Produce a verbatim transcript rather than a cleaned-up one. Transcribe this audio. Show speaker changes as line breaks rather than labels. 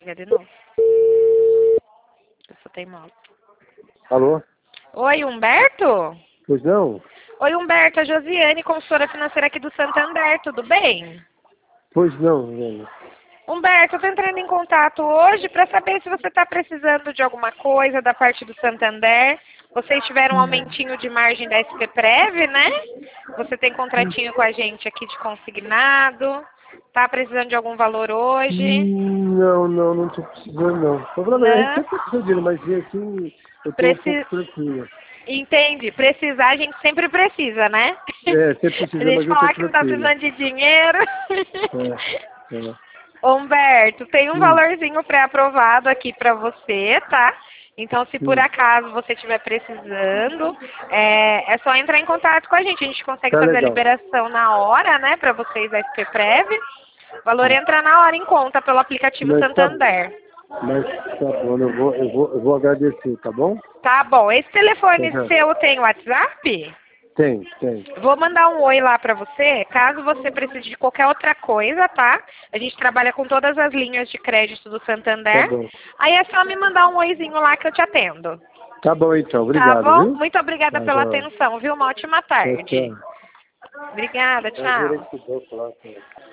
Liga de novo. Eu só tenho moto.
Alô?
Oi, Humberto?
Pois não?
Oi, Humberto, a Josiane, consultora financeira aqui do Santander, tudo bem?
Pois não, velho.
Humberto, eu tô entrando em contato hoje para saber se você está precisando de alguma coisa da parte do Santander. Vocês tiveram um aumentinho de margem da S P Prev, né? Você tem contratinho com a gente aqui de consignado. Tá precisando de algum valor hoje?
Não, não, não tô precisando não. O problema é que a gente
Não.
sempre precisa de mas assim, eu tô um
Preci...
pouco tranquilo.
Entende? Precisar, a gente sempre precisa, né?
É, sempre
A
precisa,
gente
mas eu tô
falar que não tá
tranquilo.
precisando de dinheiro.
É, é.
Humberto, tem um
Hum,
valorzinho pré-aprovado aqui para você, tá? Então, se por
hum.
acaso você estiver precisando, é, é só entrar em contato com a gente. A gente consegue
Tá
fazer a
legal.
liberação na hora, né, para vocês da S P Prev. O valor entra na hora em conta pelo aplicativo
Mas tá,
Santander.
mas tá bom, eu vou, eu vou, eu vou agradecer, tá bom?
Tá bom. Esse telefone
Uhum.
seu tem WhatsApp?
Tem, tem.
Vou mandar um oi lá pra você, caso você precise de qualquer outra coisa, tá? A gente trabalha com todas as linhas de crédito do
Tá
Santander.
bom.
Aí é só me mandar um oizinho lá que eu te atendo.
Tá bom então,
Tá
obrigado,
bom?
viu?
Muito obrigada
Tá,
pela
tchau.
atenção, viu? Uma ótima
Tchau,
tarde.
tchau.
Obrigada,
É o
tchau.
gerente do banco lá, cara.